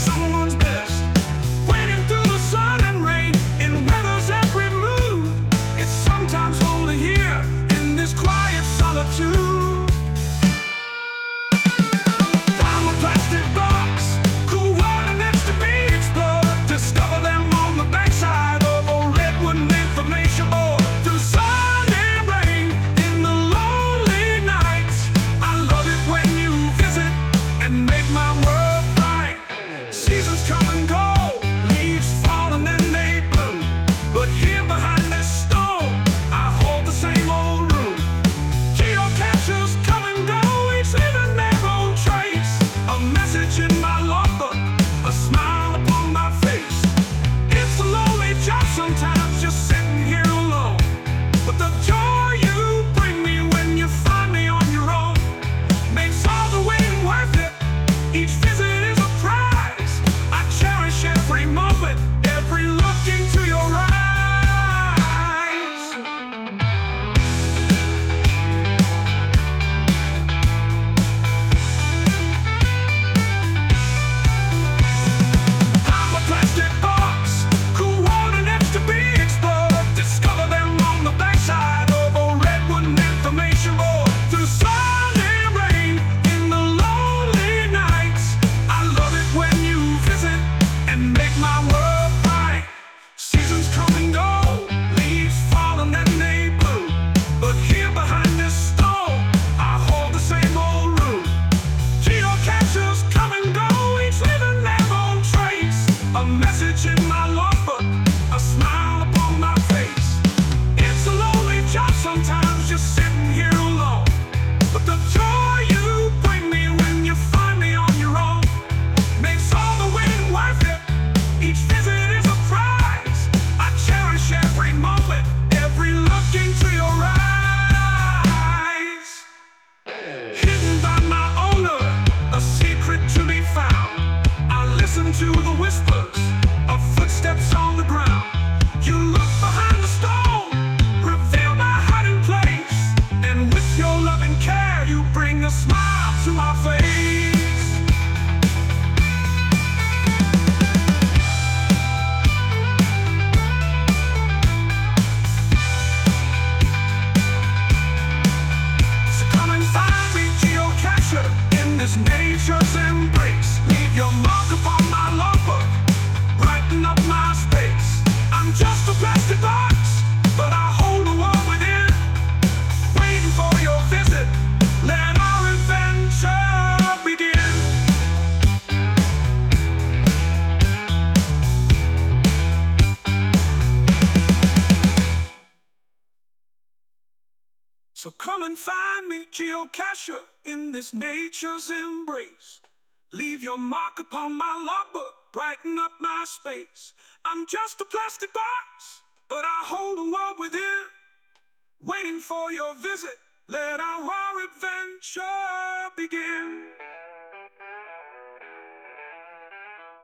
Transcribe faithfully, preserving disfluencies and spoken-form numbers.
someone's best. Waiting through the sun and rain, in weather's every mood. It's sometimes lonely here, in this quiet solitude. Found a plastic box, cool water next to me explore. Discover them on the backside of a redwood information board. Through sun and rain, in the lonely nights, I love it when you visit and make my world bright. Seasons come and go, leaves fall and then they bloom. But here behind this stone, I hold the same old room. Geocachers come and go, each leaving their own trace. A message in my logbook, a smile upon my face. It's a lonely job sometimes, just sitting here alone. But the joy you bring me when you find me on your own makes all the waiting worth it. Each visit is a prize. I cherish every moment, every look into your eyes. I'm a plastic box, cool water next to be explored. Discover them on the backside of a redwood information board. Through sun and rain, in the lonely nights, I love it when you visit and make my world bright. Seasons come and go, leaves fall and then they bloom. But here behind this stone, I hold the same old room. Geocachers come and go, each leaving their own trace. A message in my logbook, a smile upon my face. It's a lonely job sometimes, just sitting here alone. But the joy you bring me when you find me on your own makes all the waiting worth it. Each visit is a prize. I cherish every moment, every look into your eyes. Hidden by my owner, a secret to be found. I listen to the whispers of footsteps on the ground. You look behind the stone, reveal my hiding place. And with your loving care, you bring a smile to my face. So come and find me, geocacher, in this nature's embrace. Leave your mark upon my logbook, brighten up my space. I'm just a plastic box, but I hold the world within. Waiting for your visit, let our adventure begin. So come and find me, geocacher, in this nature's embrace. Leave your mark upon my logbook, brighten up my space. I'm just a plastic box, but I hold the world within. Waiting for your visit, let our adventure begin.